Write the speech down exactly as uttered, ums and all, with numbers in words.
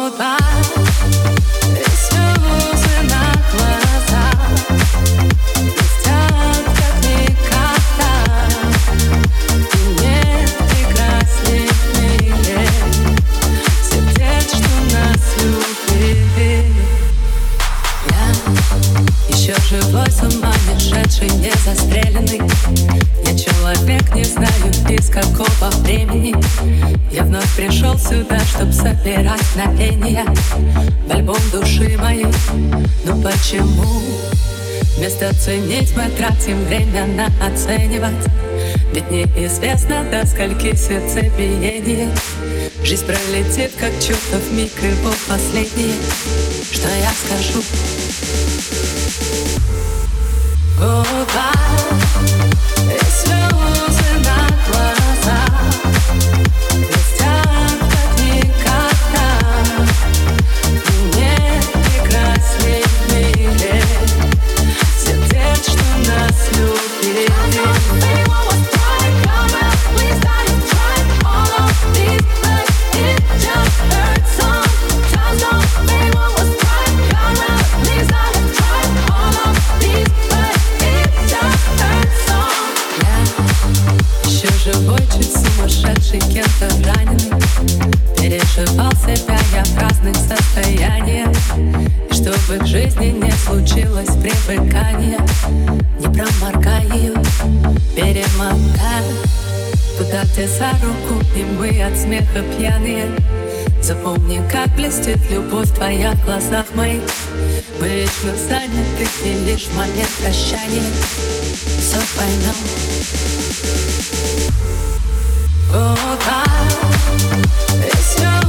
Губа и слезы на глазах блестят, как никогда. И нет прекрасней в мире сердец, что нас любили. Я еще живой, с ума не шедший, не застреленный. Я человек, не знаю из какого времени. Я вновь пришел сюда, чтоб собирать мгновения в альбом души моей. Ну почему вместо ценить мы тратим время на оценивать? Ведь неизвестно, до скольки сердцебиений жизнь пролетит, как чертов миг, его последний. Что я скажу? Губа и слезы на глазах блестят, как никогда. И нет прекрасней в мире сердец, что нас любили. Живой, чуть сумасшедший, кем-то раненый, переживал себя я в разных состояниях. И чтобы в жизни не случилось привыкания, не проморгай ее, перемотай туда, где за руку, и мы от смеха пьяные. Запомни, как блестит любовь твоя в глазах моих. Мы вечно заняты, и лишь момент прощания все поймем. Губа и слезы